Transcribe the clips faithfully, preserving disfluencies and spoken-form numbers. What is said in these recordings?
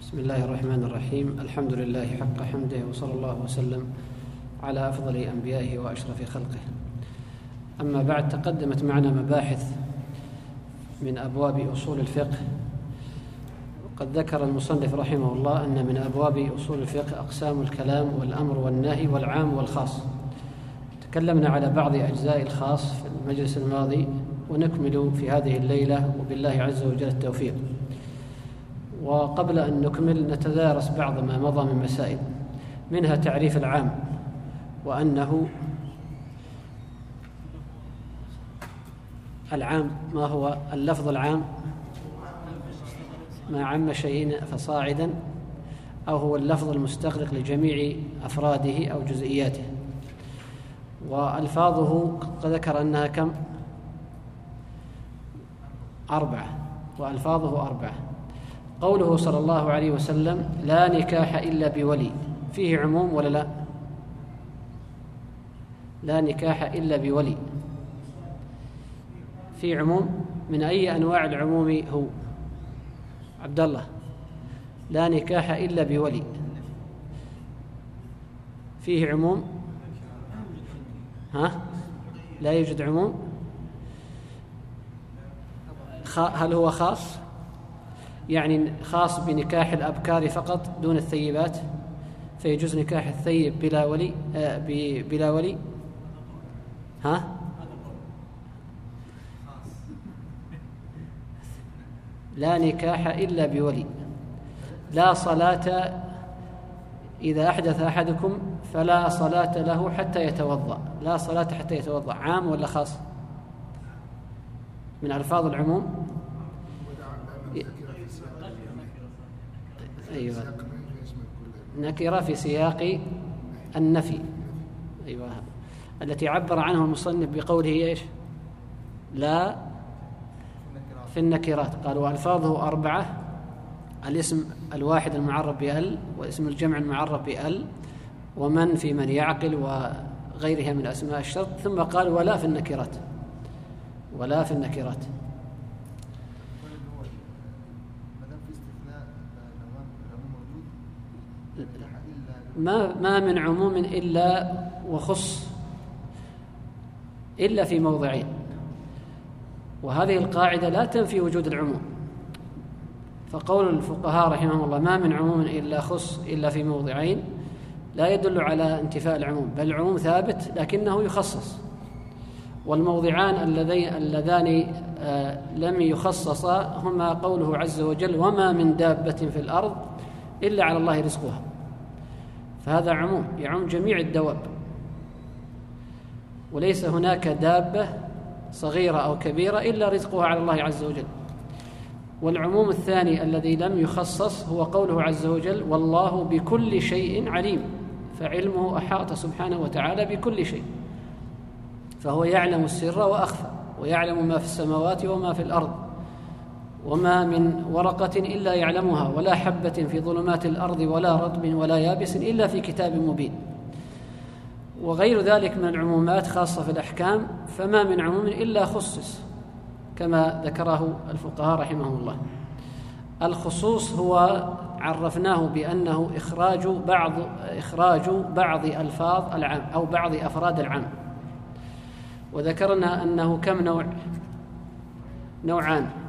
بسم الله الرحمن الرحيم. الحمد لله حق حمده، وصلى الله وسلم على أفضل أنبيائه وأشرف خلقه. أما بعد، تقدمت معنا مباحث من أبواب أصول الفقه. قد ذكر المصنف رحمه الله أن من أبواب أصول الفقه أقسام الكلام والأمر والنهي والعام والخاص. تكلمنا على بعض أجزاء الخاص في المجلس الماضي، ونكمل في هذه الليلة وبالله عز وجل التوفيق. وقبل أن نكمل نتدارس بعض ما مضى من مسائل، منها تعريف العام، وأنه العام ما هو اللفظ العام؟ ما عم شيء فصاعدا، أو هو اللفظ المستغرق لجميع أفراده أو جزئياته. وألفاظه قد ذكر أنها كم؟ أربعة، وألفاظه أربعة. قوله صلى الله عليه وسلم لا نكاح إلا بولي، فيه عموم ولا لا؟ لا نكاح إلا بولي فيه عموم. من أي أنواع العموم هو؟ عبد الله، لا نكاح إلا بولي فيه عموم؟ ها؟ لا يوجد عموم. هل هو خاص؟ يعني خاص بنكاح الأبكار فقط دون الثيبات، فيجوز نكاح الثيب بلا ولي آه بلا ولي؟ ها؟ لا نكاح إلا بولي. لا صلاة إذا أحدث أحدكم فلا صلاة له حتى يتوضأ. لا صلاة حتى يتوضأ، عام ولا خاص؟ من ألفاظ العموم. أيوة، نكرة في سياق النفي. أيوة، التي عبر عنه المصنف بقوله إيش؟ لا في النكرات. قال وألفاظه أربعة: الاسم الواحد المعرف بأل، واسم الجمع المعرف بأل، ومن في من يعقل، وغيرها من أسماء الشرط. ثم قال ولا في النكرات، ولا في النكرات. ما ما من عموم إلا وخص إلا في موضعين، وهذه القاعدة لا تنفي وجود العموم. فقول الفقهاء رحمهم الله ما من عموم إلا خص إلا في موضعين لا يدل على انتفاء العموم، بل العموم ثابت لكنه يخصص. والموضعان اللذان آه لم يخصصا هما قوله عز وجل وما من دابة في الأرض إلا على الله رزقها، فهذا عموم يعم جميع الدواب، وليس هناك دابة صغيرة أو كبيرة إلا رزقها على الله عز وجل. والعموم الثاني الذي لم يخصص هو قوله عز وجل والله بكل شيء عليم، فعلمه أحاط سبحانه وتعالى بكل شيء، فهو يعلم السر وأخفى، ويعلم ما في السماوات وما في الأرض، وما من ورقة إلا يعلمها، ولا حبة في ظلمات الأرض ولا رطب ولا يابس إلا في كتاب مبين. وغير ذلك من العمومات خاصة في الأحكام، فما من عموم إلا خصص كما ذكره الفقهاء رحمهم الله. الخصوص هو عرفناه بأنه إخراج بعض إخراج بعض ألفاظ العام أو بعض أفراد العام، وذكرنا أنه كم نوع؟ نوعان: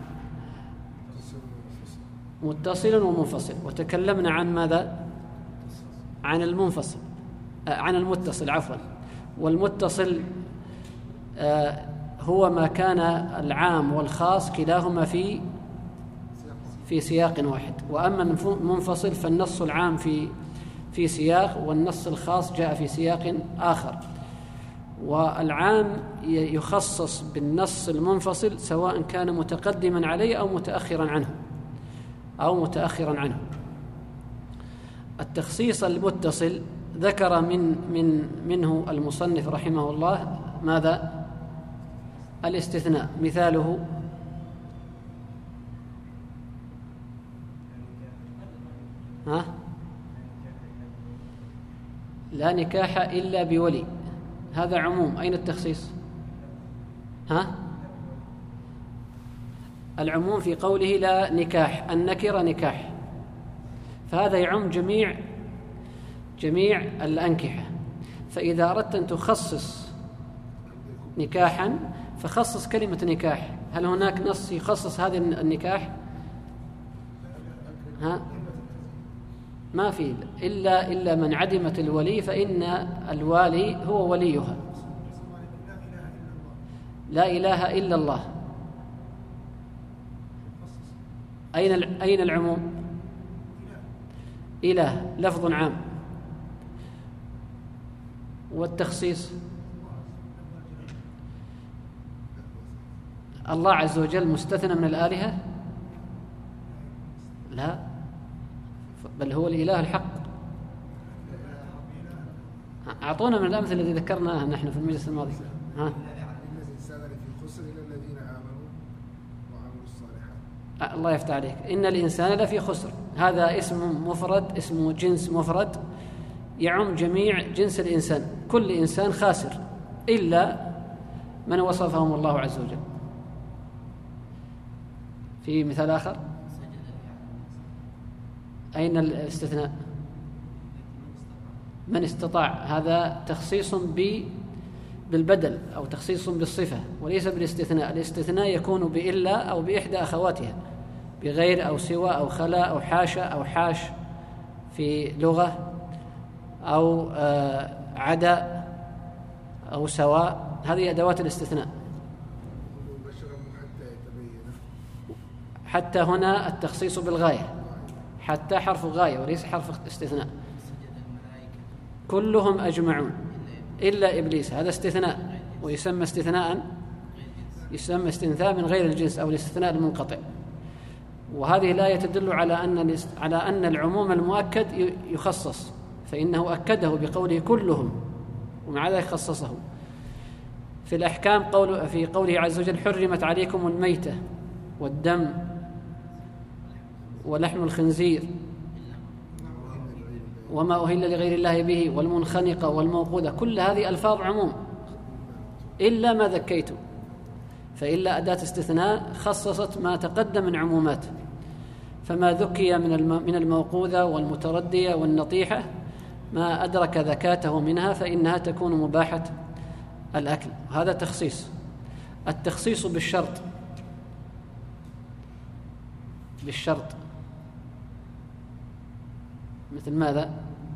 متصل ومنفصل. وتكلمنا عن ماذا؟ عن المنفصل عن المتصل عفوا والمتصل آه هو ما كان العام والخاص كلاهما في في سياق واحد. وأما المنفصل فالنص العام في في سياق، والنص الخاص جاء في سياق آخر. والعام يخصص بالنص المنفصل سواء كان متقدما عليه أو متأخرا عنه أو متأخرا عنه. التخصيص المتصل ذكر من من منه المصنف رحمه الله ماذا؟ الاستثناء. مثاله ها؟ لا نكاح إلا بولي، هذا عموم. أين التخصيص؟ ها؟ العموم في قوله لا نكاح، النكرة نكاح، فهذا يعم جميع جميع الأنكحة. فإذا أردت أن تخصص نكاحا فخصص كلمة نكاح. هل هناك نص يخصص هذا النكاح؟ ها؟ ما في، إلا إلا من عدمت الولي فإن الوالي هو وليها. لا إله إلا الله. أين أين العموم؟ إله لفظ عام. والتخصيص الله عز وجل مستثنى من الآلهة؟ لا، بل هو الإله الحق. أعطونا من الأمثلة التي ذكرناها نحن في المجلس الماضي. ها؟ إن الإنسان لفي خسر إلا الذين آمنوا وعملوا الصالحات. الله يفتح عليك. إن الإنسان لفي خسر، هذا اسم مفرد، اسمه جنس مفرد يعم جميع جنس الإنسان. كل إنسان خاسر إلا من وصفهم الله عز وجل. في مثال آخر؟ أين الاستثناء؟ من استطاع، هذا تخصيص بالبدل أو تخصيص بالصفة وليس بالاستثناء. الاستثناء يكون بإلا أو بإحدى أخواتها، بغير أو سوى أو خلا أو حاشا أو حاش في لغة، أو عدا أو سواء. هذه أدوات الاستثناء. حتى هنا التخصيص بالغاية، حتى حرف غاية وليس حرف استثناء. كلهم أجمعون إلا إبليس، هذا استثناء ويسمى استثناء، يسمى استثناء من غير الجنس أو الاستثناء المنقطع. وهذه الآية تدل على أن على أن العموم المؤكد يخصص، فإنه أكده بقوله كلهم ومع ذلك خصصه. في الأحكام قول في قوله عز وجل حرمت عليكم الميتة والدم ولحم الخنزير وما أهل لغير الله به والمنخنقة والموقوذة، كل هذه ألفاظ عموم إلا ما ذكيتم. فإلا أداة استثناء خصصت ما تقدم من عمومات، فما ذكي من من الموقوذة والمتردية والنطيحة ما أدرك ذكاته منها فإنها تكون مباحة الأكل. هذا تخصيص. التخصيص بالشرط، بالشرط مثل ماذا؟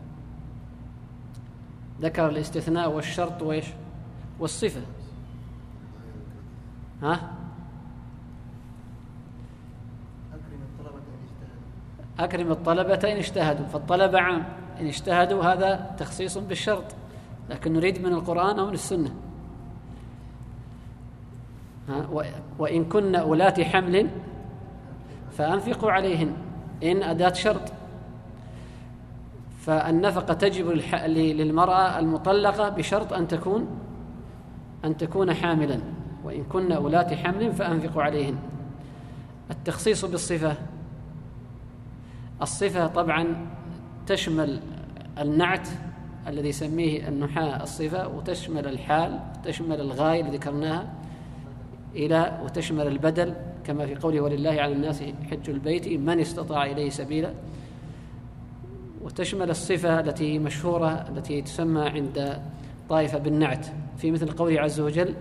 ذكر الاستثناء والشرط وإيش؟ والصفة. ها؟ أكرم الطلبة إن اجتهدوا، فالطلبة عام، إن اجتهدوا هذا تخصيص بالشرط، لكن نريد من القرآن أو من السنة. ها؟ وإن كن أولات حمل فأنفقوا عليهن، إن أداة شرط. فالنفقة تجب للمرأة المطلقة بشرط أن تكون أن تكون حاملا، وإن كن أولات حمل فأنفقوا عليهن. التخصيص بالصفة، الصفة طبعا تشمل النعت الذي يسميه النحاة الصفة، وتشمل الحال، وتشمل الغاية اللي ذكرناها، إلى وتشمل البدل كما في قوله ولله على الناس حج البيت من استطاع إليه سبيلا، وتشمل الصفة التي مشهورة التي تسمى عند طائفة بالنعت في مثل قوله عز وجل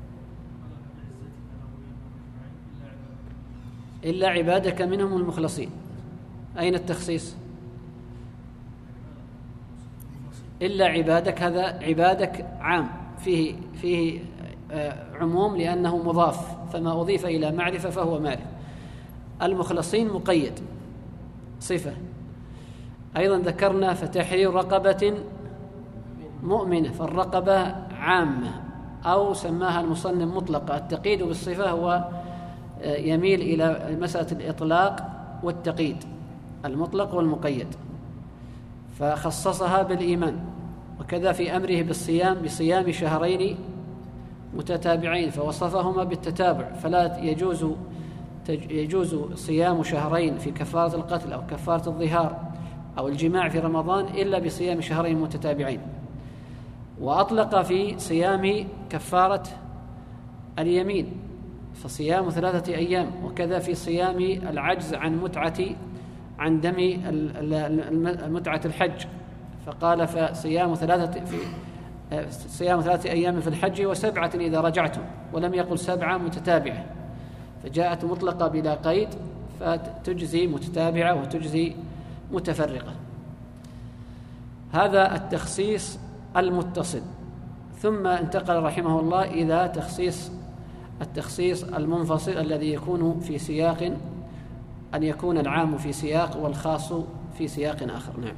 إلا عبادك منهم المخلصين. أين التخصيص؟ إلا عبادك، هذا عبادك عام فيه فيه عموم لأنه مضاف، فما أضيف إلى معرفة فهو معرفة. المخلصين مقيد صفة. أيضا ذكرنا فتحرير رقبة مؤمنة، فالرقبة عامة أو سماها المصنف مطلقة. التقييد بالصفة هو يميل إلى مسألة الإطلاق والتقييد، المطلق والمقيد، فخصصها بالإيمان. وكذا في أمره بالصيام بصيام شهرين متتابعين فوصفهما بالتتابع، فلا يجوز يجوز صيام شهرين في كفارة القتل أو كفارة الظهار أو الجماع في رمضان إلا بصيام شهرين متتابعين. وأطلق في صيام كفارة اليمين فصيام ثلاثة أيام، وكذا في صيام العجز عن متعة عن دم متعة الحج، فقال فصيام ثلاثة في صيام ثلاثة أيام في الحج وسبعة إذا رجعتم، ولم يقل سبعة متتابعة، فجاءت مطلقة بلا قيد فتجزي متتابعة وتجزي متفرقة. هذا التخصيص المتصل. ثم انتقل رحمه الله إلى تخصيص التخصيص المنفصل الذي يكون في سياق، أن يكون العام في سياق والخاص في سياق آخر. نعم.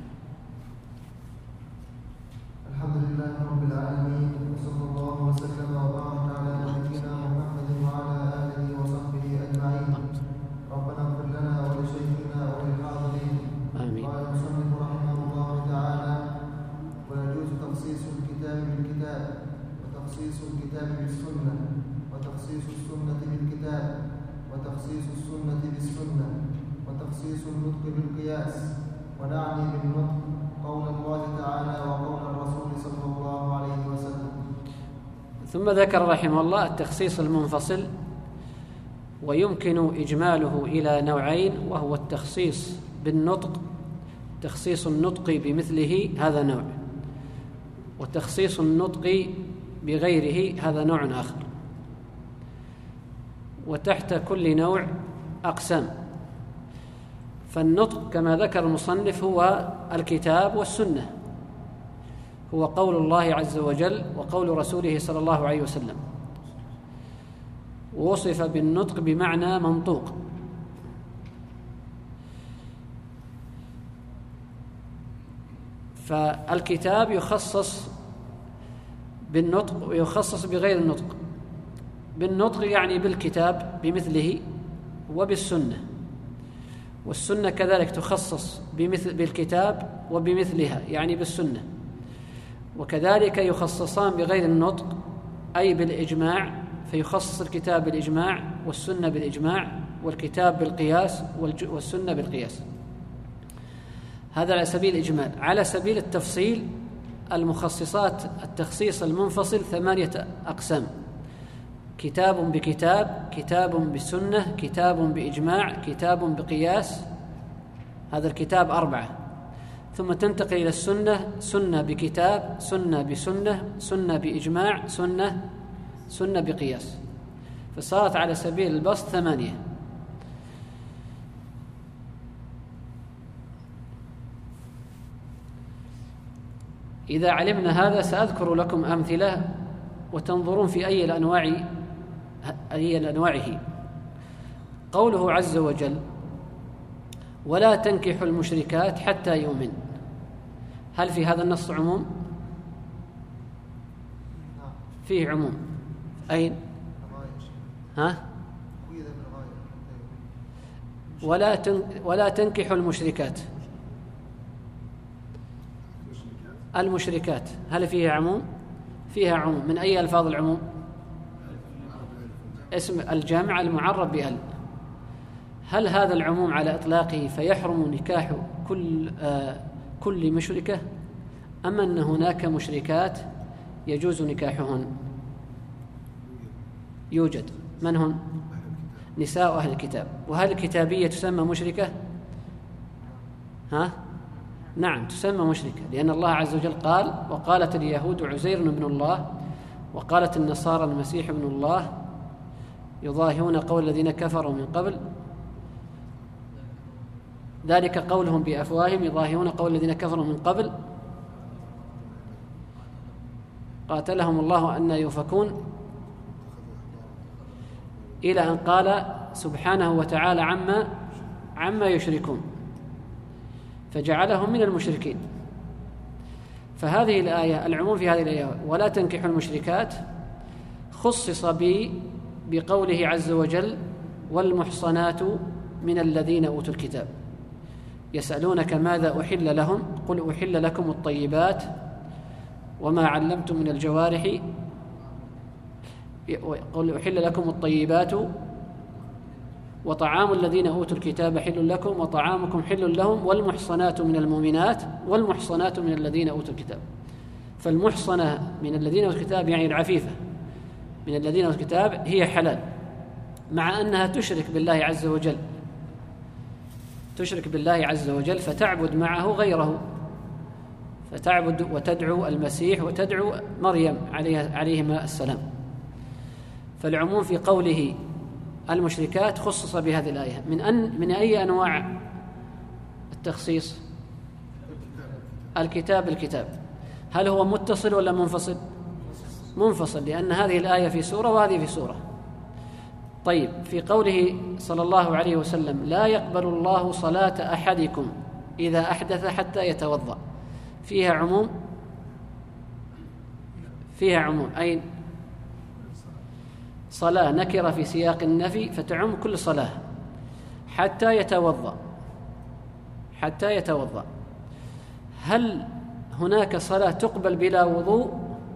الحمد لله رب العالمين، وصلى الله وسلم وبارك على نبينا محمد وعلى آله وصحبه أجمعين. ربنا اغفر لنا ولشيخنا وللحاضرين. آمين. قال المصنف رحمه الله تعالى: ويجوز تخصيص الكتاب بالكتاب، وتخصيص الكتاب بالسنة، وتخصيص السنة بالكتاب، وتخصيص السنة بالسنة، وتخصيص النطق بالقياس. ونعني بالنطق قول الله تعالى وقول الرسول صلى الله عليه وسلم. ثم ذكر رحمه الله التخصيص المنفصل، ويمكن إجماله إلى نوعين، وهو التخصيص بالنطق، تخصيص النطق بمثله هذا نوع، وتخصيص النطق بغيره هذا نوع آخر. وتحت كل نوع أقسام. فالنطق كما ذكر المصنف هو الكتاب والسنة، هو قول الله عز وجل وقول رسوله صلى الله عليه وسلم، ووصف بالنطق بمعنى منطوق. فالكتاب يخصص بالنطق ويخصص بغير النطق. بالنطق يعني بالكتاب بمثله وبالسنة، والسنة كذلك تخصص بمثل بالكتاب وبمثلها يعني بالسنة، وكذلك يخصصان بغير النطق أي بالإجماع، فيخصص الكتاب بالإجماع والسنة بالإجماع، والكتاب بالقياس والسنة بالقياس. هذا على سبيل الإجمال. على سبيل التفصيل، المخصصات التخصيص المنفصل ثمانية أقسام: كتاب بكتاب، كتاب بسنة، كتاب بإجماع، كتاب بقياس. هذا الكتاب أربعة. ثم تنتقل إلى السنة: سنة بكتاب، سنة بسنة، سنة بإجماع، سنة سنة بقياس. فصارت على سبيل البسط ثمانية. إذا علمنا هذا سأذكر لكم أمثلة وتنظرون في أي الأنواع أي أنواعه. قوله عز وجل: ولا تنكحوا المشركات حتى يؤمن، هل في هذا النص عموم؟ فيه عموم. أين؟ ها؟ ولا تن... ولا تنكحوا المشركات. المشركات هل فيها عموم؟ فيها عموم. من أي ألفاظ العموم؟ اسم الجامع المعرب بأل. هل هذا العموم على إطلاقه فيحرم نكاح كل آه كل مشركة، أم أن هناك مشركات يجوز نكاحهن؟ يوجد. من هن؟ نساء أهل الكتاب. وهل الكتابية تسمى مشركة؟ ها؟ نعم تسمى مشركة، لأن الله عز وجل قال: وقالت اليهود عزير ابن الله، وقالت النصارى المسيح ابن الله، يضاهون قول الذين كفروا من قبل، ذلك قولهم بأفواههم يضاهون قول الذين كفروا من قبل قاتلهم الله أن يؤفكون، إلى أن قال سبحانه وتعالى عما عما يشركون، فجعلهم من المشركين. فهذه الآية، العموم في هذه الآية ولا تنكحوا المشركات، خصص بي بقوله عز وجل: والمحصنات من الذين أوتوا الكتاب يسألونك ماذا أحل لهم قل أحل لكم الطيبات وما علمتم من الجوارح قل أحل لكم الطيبات وطعام الذين أوتوا الكتاب حل لكم وطعامكم حل لهم والمحصنات من المؤمنات والمحصنات من الذين أوتوا الكتاب. فالمحصنة من الذين أوتوا الكتاب يعني العفيفة من الذين أوتوا الكتاب هي حلال، مع أنها تشرك بالله عز وجل، تشرك بالله عز وجل فتعبد معه غيره، فتعبد وتدعو المسيح وتدعو مريم عليهما السلام. فالعموم في قوله المشركات خصص بهذه الآية. من أن من أي أنواع التخصيص؟ الكتاب الكتاب. هل هو متصل ولا منفصل؟ منفصل، لأن هذه الآية في سورة وهذه في سورة. طيب، في قوله صلى الله عليه وسلم لا يقبل الله صلاة أحدكم إذا أحدث حتى يتوضأ، فيها عموم؟ فيها عموم. أين؟ صلاة نكرة في سياق النفي فتعم كل صلاة. حتى يتوضأ، حتى يتوضأ. هل هناك صلاة تقبل بلا وضوء؟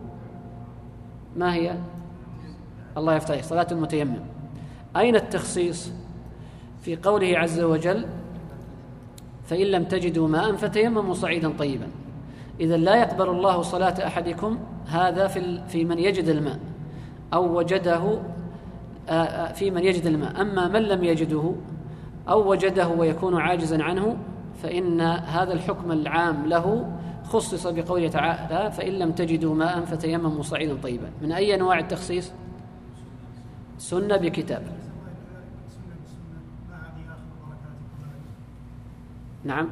ما هي؟ الله يفتح، صلاة المتيمم. أين التخصيص؟ في قوله عز وجل فإن لم تجدوا ماء فتيمموا صعيدا طيبا. إذا لا يقبل الله صلاة أحدكم، هذا في في من يجد الماء أو وجده، في من يجد الماء. أما من لم يجده أو وجده ويكون عاجزا عنه فإن هذا الحكم العام له خصص بقوله تعالى فإن لم تجدوا ماء فتيمموا صعيدا طيبا. من أي أنواع التخصيص؟ سنة بكتاب. نعم،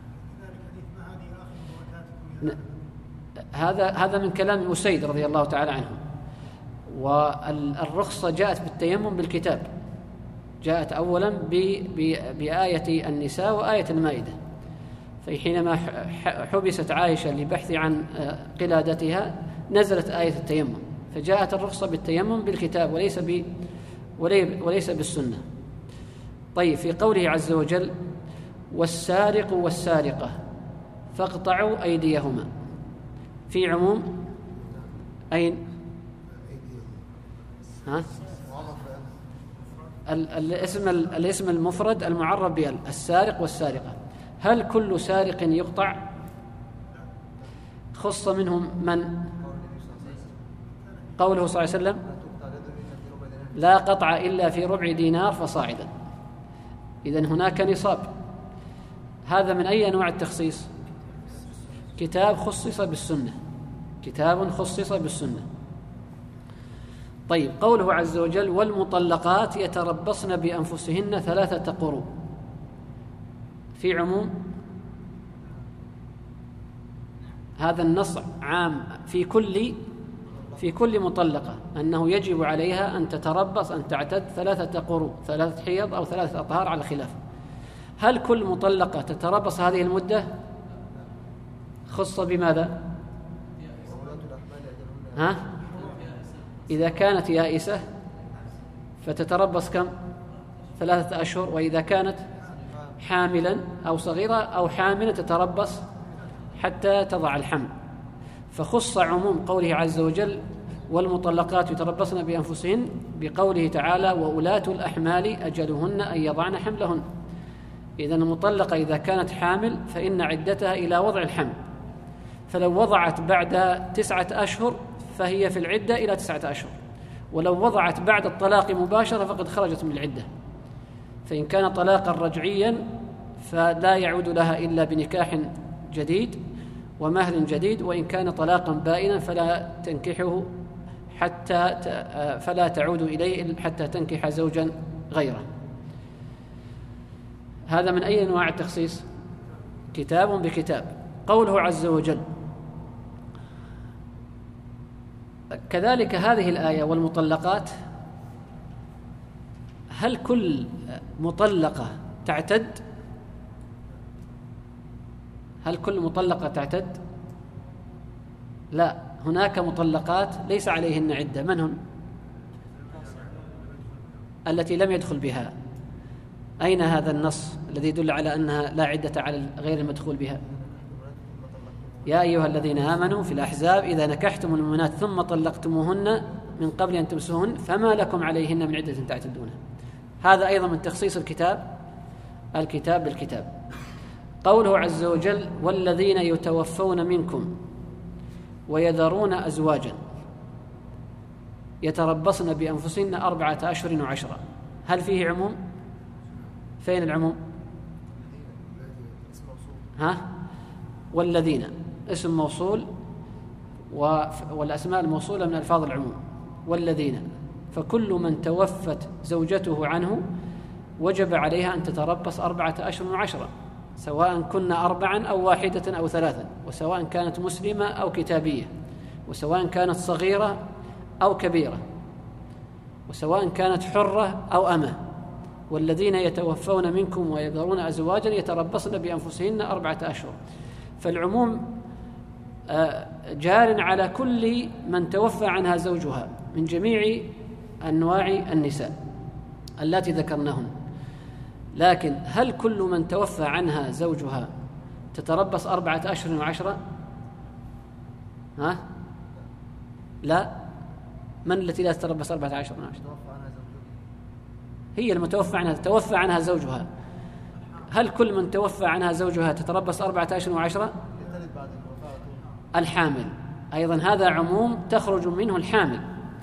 هذا هذا من كلام أسيد رضي الله تعالى عنه. والرخصة جاءت بالتيمم بالكتاب، جاءت أولا بآية النساء وآية المائدة. فحينما حبست عائشة لبحث عن قلادتها نزلت آية التيمم، فجاءت الرخصة بالتيمم بالكتاب وليس ب وليس بالسنة. طيب، في قوله عز وجل والسارق والسارقة فاقطعوا أيديهما، في عموم. أين؟ ها؟ الاسم الاسم المفرد المعرب بال السارق والسارقة. هل كل سارق يقطع؟ خص منهم من؟ قوله صلى الله عليه وسلم لا قطع إلا في ربع دينار فصاعدا. إذن هناك نصاب. هذا من أي أنواع التخصيص؟ كتاب خصص بالسنة، كتاب خصص بالسنة. طيب، قوله عز وجل والمطلقات يتربصن بأنفسهن ثلاثة قروء، في عموم. هذا النص عام في كل في كل مطلقة، أنه يجب عليها أن تتربص أن تعتد ثلاثة قروء، ثلاثة حيض أو ثلاثة أطهار على خلاف. هل كل مطلقة تتربص هذه المدة؟ خص بماذا؟ ها؟ إذا كانت يائسة فتتربص كم؟ ثلاثة أشهر. وإذا كانت حاملا أو صغيرة أو حاملة تتربص حتى تضع الحمل. فخص عموم قوله عز وجل والمطلقات يتربصن بأنفسهن بقوله تعالى وأولاة الأحمال أجلهن أن يضعن حملهن. إذن المطلقة إذا كانت حامل فإن عدتها إلى وضع الحمل، فلو وضعت بعد تسعة أشهر فهي في العدة إلى تسعة أشهر، ولو وضعت بعد الطلاق مباشرة فقد خرجت من العدة. فإن كان طلاقا رجعيا فلا يعود لها إلا بنكاح جديد ومهر جديد، وإن كان طلاقا بائنا فلا تنكحه حتى فلا تعود إليه حتى تنكح زوجا غيره. هذا من أي أنواع التخصيص؟ كتاب بكتاب. قوله عز وجل كذلك هذه الآية والمطلقات، هل كل مطلقة تعتد؟ هل كل مطلقة تعتد؟ لا، هناك مطلقات ليس عليهن عدة. من هم؟ التي لم يدخل بها. أين هذا النص الذي يدل على أنها لا عدة على غير المدخول بها؟ يا أيها الذين آمنوا في الأحزاب إذا نكحتم المؤمنات ثم طلقتموهن من قبل أن تمسوهن فما لكم عليهن من عدة تعتدونها. هذا أيضا من تخصيص الكتاب، الكتاب بالكتاب. قوله عز وجل والذين يتوفون منكم ويذرون أزواجا يتربصن بأنفسهن أربعة أشهر وعشرة، هل فيه عموم؟ فين العموم؟ ها والذين اسم موصول والأسماء الموصولة من ألفاظ العموم. والذين، فكل من توفت زوجته عنه وجب عليها أن تتربص أربعة أشهر وعشرة، سواء كنا أربعا أو واحدة أو ثلاثا، وسواء كانت مسلمة أو كتابية، وسواء كانت صغيرة أو كبيرة، وسواء كانت حرة أو أمة. والذين يتوفون منكم ويذرون أزواجا يتربصن بأنفسهن أربعة أشهر. فالعموم جار على كل من توفى عنها زوجها من جميع أنواع النساء التي ذكرناهن. لكن هل كل من توفى عنها زوجها تتربص أربعة أشهر وعشرة؟ ها؟ لا. من التي لا تتربص أربعة أشهر وعشرة؟ هي المتوفى عنها، توفى عنها زوجها. هل كل من توفى عنها زوجها تتربص أربعة أشهر وعشرة؟ الحامل أيضا هذا عموم تخرج منه الحامل.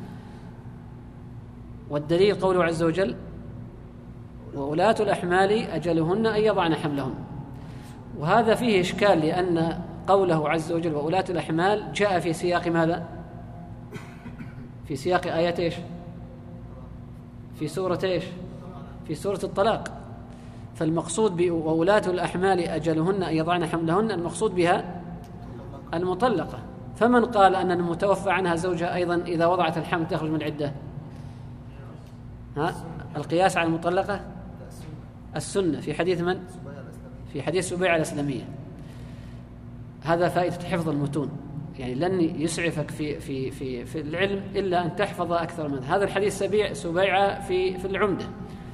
والدليل قوله عز وجل: وأولاة الأحمال أجلهن أن يضعن حملهن. وهذا فيه إشكال، لأن قوله عز وجل وأولاة الأحمال جاء في سياق ماذا؟ في سياق آية إيش؟ في سورة إيش؟ في سورة الطلاق. فالمقصود بوأولاة الأحمال أجلهن أن يضعن حملهن المقصود بها المطلقة. فمن قال أن المتوفى عنها زوجها أيضا إذا وضعت الحمل تخرج من العدة؟ ها؟ القياس على المطلقة السنة في حديث من؟ في حديث سبيعة الإسلامية. هذا فائدة حفظ المتون، يعني لن يسعفك في في في في العلم إلا أن تحفظ أكثر من هذا. الحديث سبيع سبيعة في في العمدة.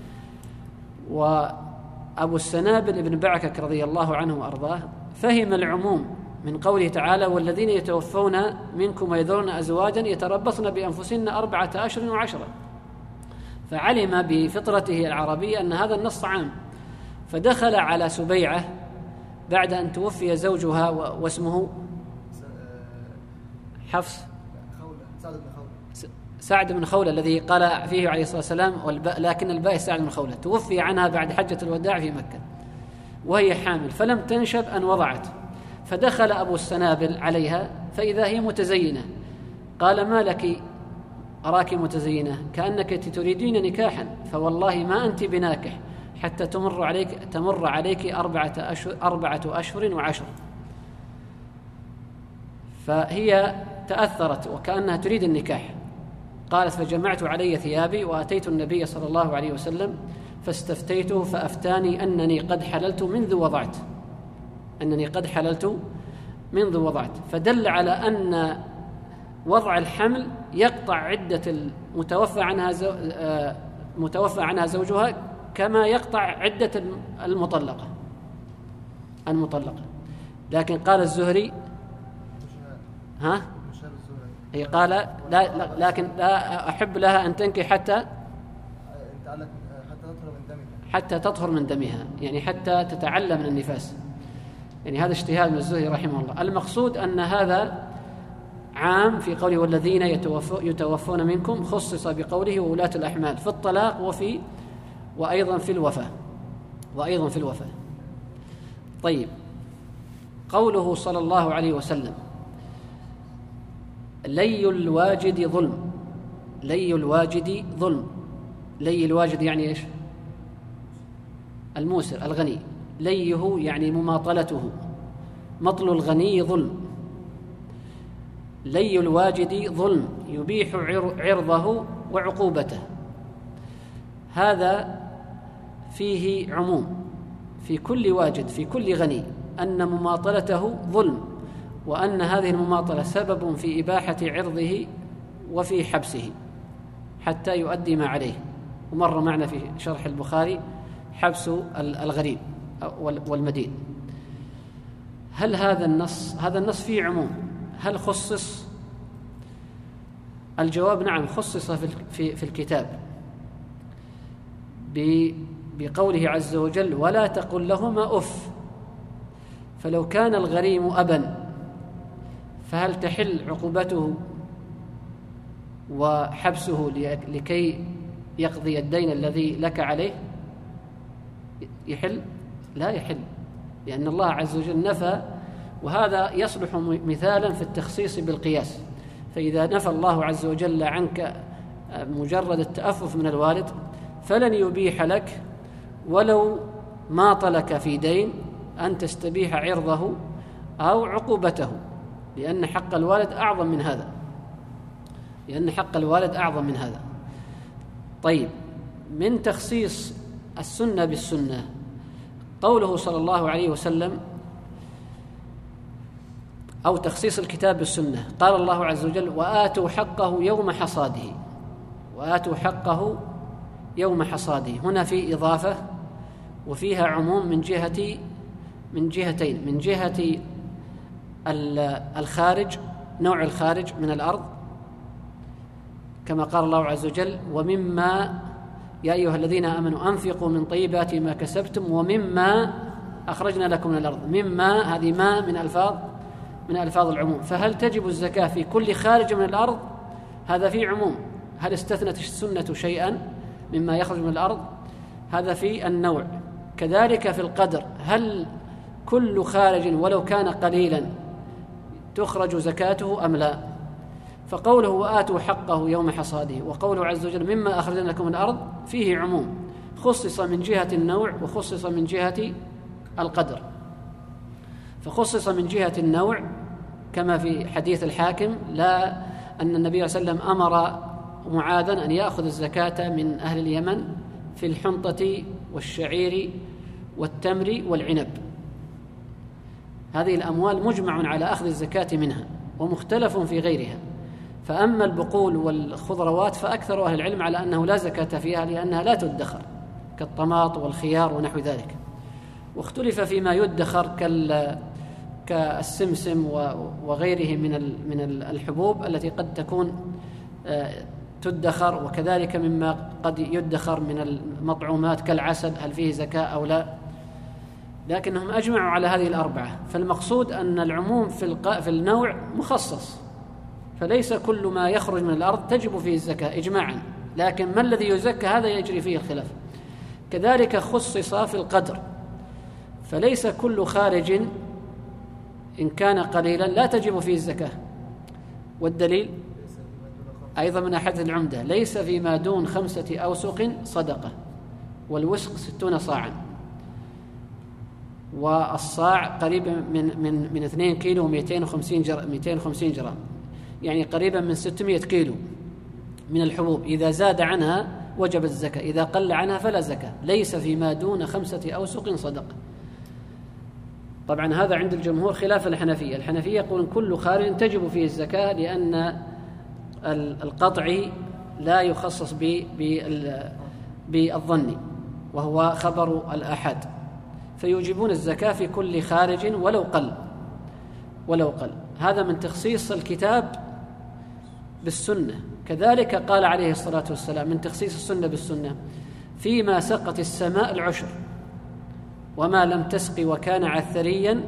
وأبو السنابل ابن بعكك رضي الله عنه وأرضاه فهم العموم من قوله تعالى: والذين يتوفون منكم ويذرون أزواجا يتربصن بأنفسهن أربعة أشهر وعشرة، فعلم بفطرته العربية أن هذا النص عام، فدخل على سبيعة بعد أن توفي زوجها واسمه حفص سعد بن خولة الذي قال فيه عليه الصلاة والسلام لكن الباء سعد بن خولة، توفي عنها بعد حجة الوداع في مكة وهي حامل، فلم تنشب أن وضعت، فدخل أبو السنابل عليها فإذا هي متزينة، قال: ما لك أراك متزينة كأنك تريدين نكاحا، فوالله ما أنت بناكح حتى تمر عليك تمر عليك أربعة أشهر أربعة أشهر وعشر. فهي تأثرت وكأنها تريد النكاح. قالت: فجمعت علي ثيابي وأتيت النبي صلى الله عليه وسلم فاستفتيته فأفتاني أنني قد حللت منذ وضعت أنني قد حللت منذ وضعت فدل على أن وضع الحمل يقطع عدة المتوفى عنها زو... متوفى عنها زوجها كما يقطع عدة المطلقة المطلقة لكن قال الزهري ها هي قال لا, لا لكن لا أحب لها أن تنكح حتى حتى تطهر من دمها، يعني حتى تتعلم من النفاس، يعني هذا اجتهاد من الزهري رحمه الله. المقصود أن هذا عام في قوله والذين يتوفون منكم، خصص بقوله وولاة الأحمال في الطلاق وفي وأيضا في الوفاة وأيضا في الوفاة. طيب، قوله صلى الله عليه وسلم: لي الواجد ظلم. لي الواجد ظلم. لي الواجد يعني إيش؟ الموسر الغني. ليه يعني مماطلته، مطل الغني ظلم. لي الواجد ظلم يبيح عرضه وعقوبته. هذا فيه عموم في كل واجد، في كل غني، أن مماطلته ظلم، وأن هذه المماطلة سبب في إباحة عرضه وفي حبسه حتى يؤدي ما عليه. ومر معنا في شرح البخاري حبس الغريب والمدين. هل هذا النص هذا النص فيه عموم، هل خصص؟ الجواب: نعم، خصص في في الكتاب بقوله عز وجل: ولا تقل لهما أف. فلو كان الغريم أبا فهل تحل عقوبته وحبسه لكي يقضي الدين الذي لك عليه؟ يحل؟ لا يحل، لأن الله عز وجل نفى، وهذا يصلح مثالا في التخصيص بالقياس. فإذا نفى الله عز وجل عنك مجرد التأفف من الوالد فلن يبيح لك ولو ماطلك في دين أن تستبيح عرضه أو عقوبته، لأن حق الوالد أعظم من هذا، لأن حق الوالد أعظم من هذا. طيب، من تخصيص السنة بالسنة قوله صلى الله عليه وسلم، أو تخصيص الكتاب بالسنة. قال الله عز وجل: وآتوا حقه يوم حصاده، وآتوا حقه يوم حصاده. هنا في إضافة وفيها عموم من جهة من جهتين: من جهة الخارج، نوع الخارج من الأرض، كما قال الله عز وجل: ومما يا أيها الذين آمنوا أنفقوا من طيبات ما كسبتم ومما أخرجنا لكم من الأرض. مما، هذه ما من ألفاظ من ألفاظ العموم. فهل تجب الزكاة في كل خارج من الأرض؟ هذا في عموم. هل استثنت السنة شيئا مما يخرج من الأرض؟ هذا في النوع. كذلك في القدر، هل كل خارج ولو كان قليلا تخرج زكاته أم لا؟ فقوله وآتوا حقه يوم حصاده، وقوله عز وجل مما أخرجنا لكم من الأرض، فيه عموم، خصص من جهة النوع وخصص من جهة القدر. فخصص من جهة النوع كما في حديث الحاكم: لا أن النبي صلى الله عليه وسلم أمر معاذا أن يأخذ الزكاة من أهل اليمن في الحنطة والشعير والتمر والعنب. هذه الأموال مجمع على أخذ الزكاة منها ومختلف في غيرها. فأما البقول والخضروات فأكثر أهل العلم على أنه لا زكاة فيها لأنها لا تدخر، كالطماط والخيار ونحو ذلك. واختلف فيما يدخر كالسمسم وغيره من من الحبوب التي قد تكون تدخر، وكذلك مما قد يدخر من المطعومات كالعسل، هل فيه زكاة أو لا؟ لكنهم أجمعوا على هذه الأربعة. فالمقصود أن العموم في في النوع مخصص، فليس كل ما يخرج من الأرض تجب فيه الزكاة إجماعا، لكن ما الذي يزكى هذا يجري فيه الخلاف. كذلك خصص في القدر، فليس كل خارج إن كان قليلا لا تجب فيه الزكاة. والدليل أيضا من أحد العمدة: ليس فيما دون خمسة أوسق صدقة، والوسق ستون صاعا، والصاع قريب من من من اثنين كيلو ومئتين وخمسين جرام، مئتين وخمسين جرام، يعني قريبا من ستمائة كيلو من الحبوب. إذا زاد عنها وجب الزكاة، إذا قل عنها فلا زكاة. ليس فيما دون خمسة أوسق صدقة. طبعا هذا عند الجمهور خلاف الحنفية. الحنفية يقولون كل خارج تجب فيه الزكاة، لأن القطعي لا يخصص بالظن وهو خبر الآحاد، فيوجبون الزكاة في كل خارج ولو قل ولو قل. هذا من تخصيص الكتاب بالسنة. كذلك قال عليه الصلاة والسلام من تخصيص السنة بالسنة: فيما سقت السماء العشر، وما لم تسق وكان عثريا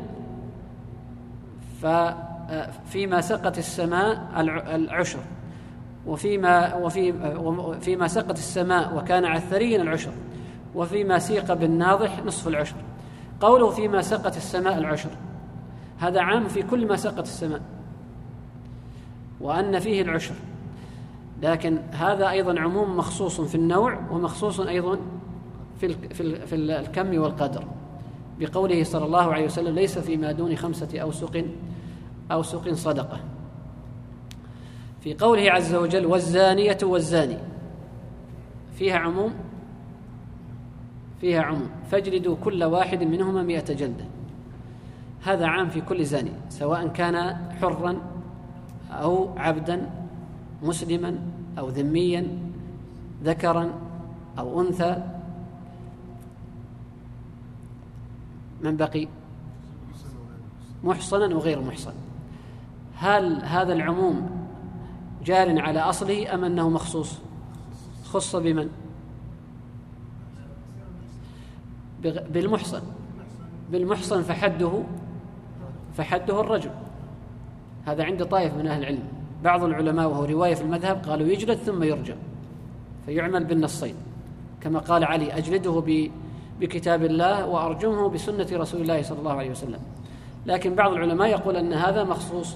ففيما سقت السماء العشر، وفيما وفي فيما سقت السماء وكان عثريا العشر، وفيما سيق بالناضح نصف العشر. قوله فيما سقت السماء العشر هذا عام في كل ما سقت السماء، وأن فيه العشر، لكن هذا أيضا عموم مخصوص في النوع ومخصوص أيضا في في الكم والقدر، بقوله صلى الله عليه وسلم: ليس فيما دون خمسة أوسق أوسق صدقة. في قوله عز وجل: والزانية والزاني، فيها عموم فيها عموم فاجلدوا كل واحد منهما مئة جلدة. هذا عام في كل زاني، سواء كان حرا أو عبدا، مسلما أو ذميا، ذكرا أو أنثى. من بقي؟ محصنا وغير محصن. هل هذا العموم جار على أصله أم أنه مخصوص؟ خص بمن؟ بالمحصن. بالمحصن فحده فحده الرجم. هذا عند طائف من أهل العلم. بعض العلماء وهو رواية في المذهب قالوا يجلد ثم يرجم، فيعمل بالنصين، كما قال علي: أجلده بكتاب الله وأرجمه بسنة رسول الله صلى الله عليه وسلم. لكن بعض العلماء يقول أن هذا مخصوص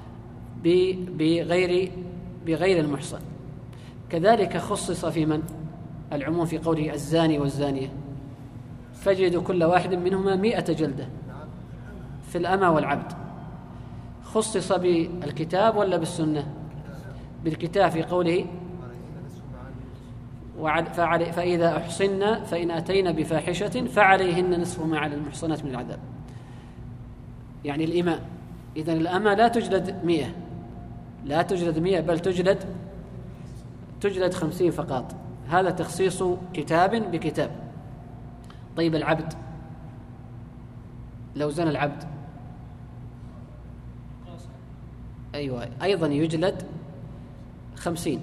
بغير بغير المحصن. كذلك خصص في من العموم في قوله الزاني والزانية فاجلدوا كل واحد منهما مئة جلدة في الأمة والعبد. خصص بالكتاب ولا بالسنة؟ بالكتاب في قوله فإذا أحصن فإن أتينا بفاحشة فعليهن نصف ما على المحصنات من العذاب، يعني الإماء. إذن الأمة لا تجلد مئة، لا تجلد مئة بل تجلد تجلد خمسين فقط. هذا تخصيص كتاب بكتاب. طيب العبد لو زنى العبد أيوة أيضا يجلد خمسين.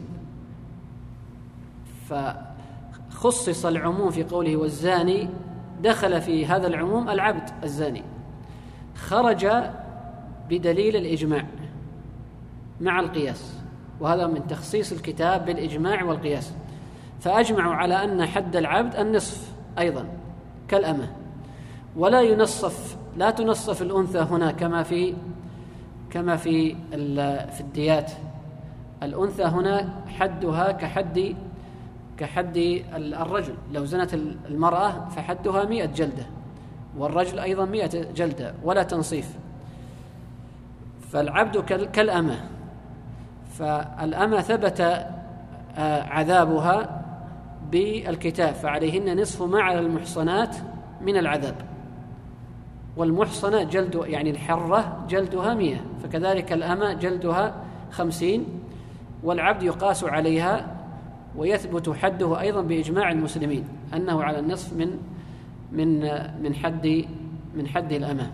فخصص العموم في قوله والزاني، دخل في هذا العموم العبد الزاني، خرج بدليل الإجماع مع القياس، وهذا من تخصيص الكتاب بالإجماع والقياس. فأجمعوا على أن حد العبد النصف أيضا كالأمة، ولا ينصف لا تنصف الأنثى هنا كما في كما في في الديات. الأنثى هنا حدها كحد كحد الرجل، لو زنت المرأة فحدها مئة جلدة، والرجل أيضا مئة جلدة، ولا تنصيف. فالعبد كالأمة، فالأمة ثبت عذابها بالكتاب فعليهن نصف ما على المحصنات من العذاب، والمحصنة جلد يعني الحرة جلدها مئة، فكذلك الأمة جلدها خمسين، والعبد يقاس عليها ويثبت حده أيضا بإجماع المسلمين أنه على النصف من من من حد من حد الأمة.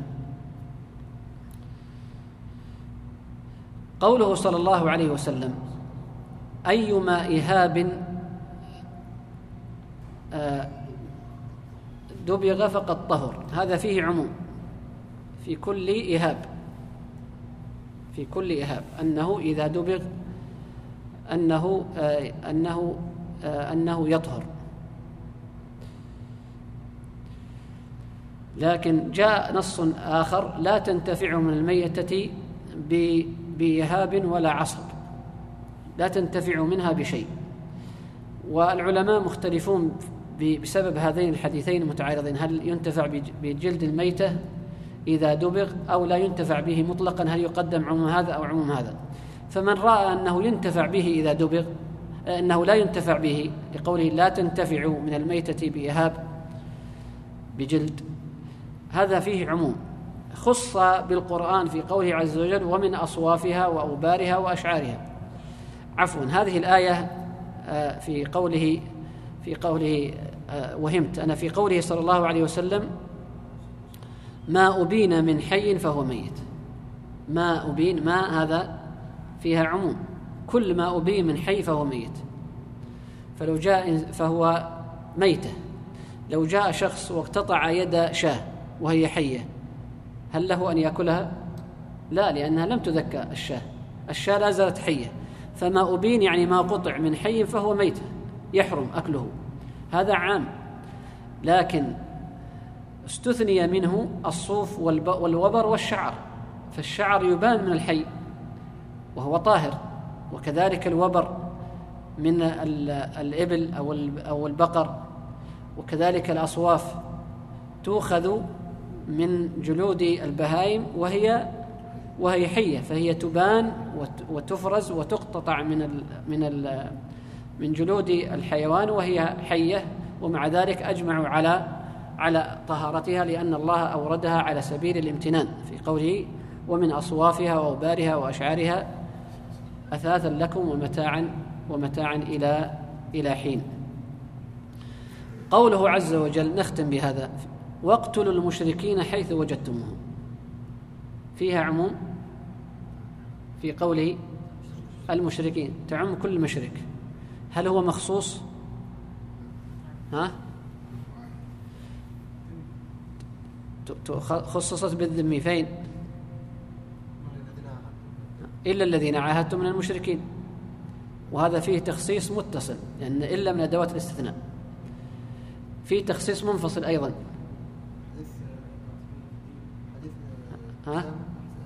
قوله صلى الله عليه وسلم أيما إهاب دبغ فقد طهر، هذا فيه عموم في كل إهاب، في كل إهاب أنه إذا دبغ أنه أنه أنه يطهر. لكن جاء نص آخر لا تنتفع من الميتة بإهاب ولا عصب، لا تنتفع منها بشيء. والعلماء مختلفون بسبب هذين الحديثين المتعارضين، هل ينتفع بجلد الميتة إذا دبغ أو لا ينتفع به مطلقا، هل يقدم عموم هذا أو عموم هذا؟ فمن رأى أنه ينتفع به إذا دبغ، أنه لا ينتفع به لقوله لا تنتفع من الميتة بإهاب بجلد، هذا فيه عموم خص بالقرآن في قوله عز وجل ومن أصوافها وأوبارها وأشعارها. عفوا، هذه الآية في قوله في قوله وهمت أنا في قوله صلى الله عليه وسلم ما أبين من حي فهو ميت. ما أبين، ما هذا فيها عموم، كل ما أبين من حي فهو ميت. فلو جاء فهو ميتة. لو جاء شخص واقتطع يد شاة وهي حية هل له أن يأكلها؟ لا، لأنها لم تذكى الشاة، الشاة لا زالت حية. فما أبين يعني ما قطع من حي فهو ميت يحرم أكله، هذا عام. لكن استثني منه الصوف والوبر والشعر، فالشعر يبان من الحي وهو طاهر، وكذلك الوبر من الإبل أو البقر، وكذلك الأصواف تؤخذ من جلود البهائم وهي وهي حية، فهي تبان وتفرز وتقتطع من ال من ال من جلود الحيوان وهي حية، ومع ذلك أجمعوا على على طهارتها لأن الله أوردها على سبيل الامتنان في قوله ومن أصوافها وأوبارها وأشعارها أثاثا لكم ومتاعا ومتاعا إلى إلى حين. قوله عز وجل، نختم بهذا، واقتلوا المشركين حيث وجدتموهم، فيها عموم في قوله المشركين، تعم كل مشرك. هل هو مخصوص؟ ها؟ خصصت بالذم فين؟ إلا الذين عاهدتم من المشركين، وهذا فيه تخصيص متصل لأن إلا من أدوات الاستثناء. في تخصيص منفصل أيضا. حديث حديث ها؟ حديث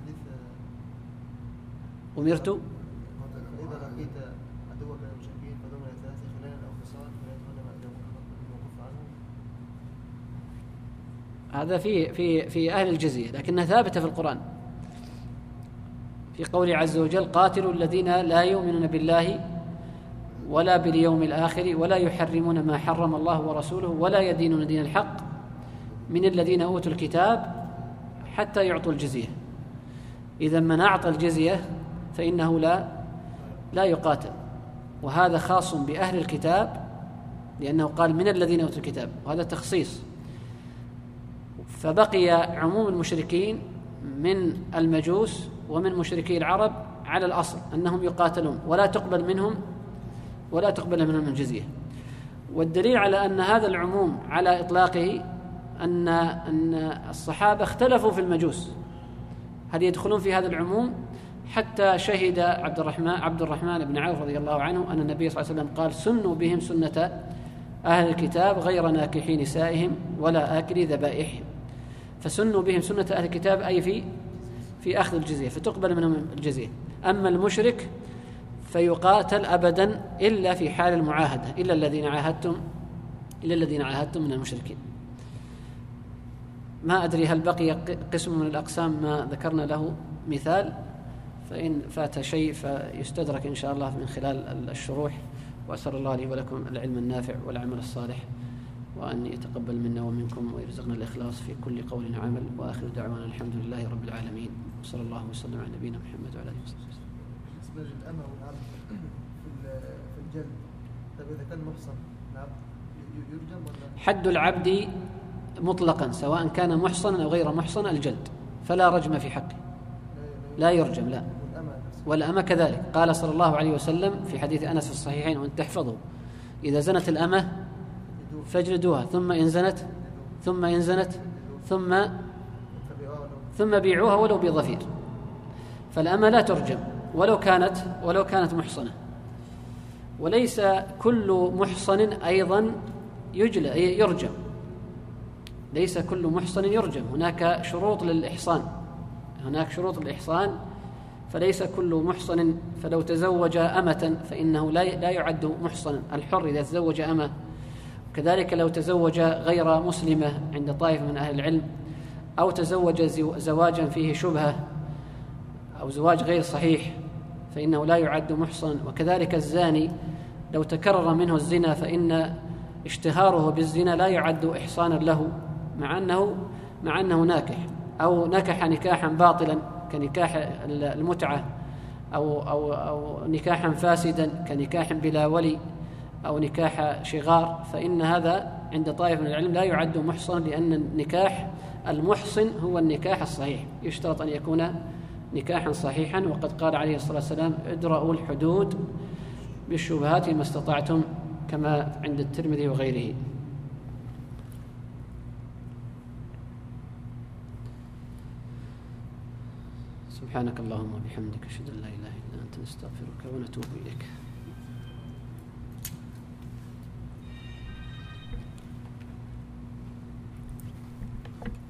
أمرت إذا لقيت عدوك من المشركين فدوم إلى ثلاث خلال أو خصال فلا يتولى ما يوقف عنه. هذا في في في أهل الجزية، لكنها ثابتة في القرآن في قوله عز وجل: قاتلوا الذين لا يؤمنون بالله ولا باليوم الآخر ولا يحرمون ما حرم الله ورسوله ولا يدينون دين الحق من الذين أوتوا الكتاب حتى يعطوا الجزية. إذا من أعطى الجزية فإنه لا لا يقاتل، وهذا خاص بأهل الكتاب لأنه قال من الذين أوتوا الكتاب، وهذا تخصيص. فبقي عموم المشركين من المجوس ومن مشركي العرب على الأصل أنهم يقاتلون ولا تقبل منهم ولا تقبل منهم الجزية. والدليل على أن هذا العموم على إطلاقه أن أن الصحابة اختلفوا في المجوس هل يدخلون في هذا العموم، حتى شهد عبد الرحمن عبد الرحمن بن عوف رضي الله عنه أن النبي صلى الله عليه وسلم قال: سنوا بهم سنة أهل الكتاب غير ناكحي نسائهم ولا آكلي ذبائحهم. فسنوا بهم سنة أهل الكتاب أي في في أخذ الجزية، فتقبل منهم الجزية. أما المشرك فيقاتل أبدا إلا في حال المعاهدة، إلا الذين عاهدتم إلا الذين عاهدتم من المشركين. ما أدري هل بقي قسم من الأقسام ما ذكرنا له مثال، فإن فات شيء فيستدرك إن شاء الله من خلال الشروح. وأسأل الله لي ولكم العلم النافع والعمل الصالح، وأن يتقبل منا ومنكم ويرزقنا الإخلاص في كل قول وعمل. وآخر دعوانا الحمد لله رب العالمين، وصلى الله وسلم على نبينا محمد وعلى آله وصحبه وسلم. بالنسبة للأمة والعبد في الجلد، طيب إذا كان محصن العبد يرجم ولا؟ حد العبد مطلقا سواء كان محصنا أو غير محصن الجلد، فلا رجم في حقه، لا يرجم. لا، والأمة كذلك. قال صلى الله عليه وسلم في حديث أنس في الصحيحين وأن تحفظوا: إذا زنت الأمة فاجلدوها، ثم إن زنت ثم إن زنت ثم ثم بيعوها ولو بظفير. فالأمة لا ترجم ولو كانت ولو كانت محصنة. وليس كل محصن أيضا يجلى يرجم، ليس كل محصن يرجم، هناك شروط للإحصان، هناك شروط للإحصان. فليس كل محصن، فلو تزوج أمة فإنه لا لا يعد محصنا. الحر إذا تزوج أمة، كذلك لو تزوج غير مسلمة عند طائفة من أهل العلم، أو تزوج زواجا فيه شبهة أو زواج غير صحيح فإنه لا يعد محصن. وكذلك الزاني لو تكرر منه الزنا فإن اشتهاره بالزنا لا يعد إحصانا له، مع أنه مع أنه ناكح، أو نكح نكاحا باطلا كنكاح المتعة، أو أو أو نكاحا فاسدا كنكاح بلا ولي، أو نكاح شغار، فإن هذا عند طائفة من العلم لا يعد محصن، لأن النكاح المحصن هو النكاح الصحيح، يشترط أن يكون نكاحا صحيحا. وقد قال عليه الصلاة والسلام: ادرأوا الحدود بالشبهات ما استطعتم، كما عند الترمذي وغيره. سبحانك اللهم وبحمدك، أشهد أن لا إله إلا أنت، نستغفرك ونتوب إليك.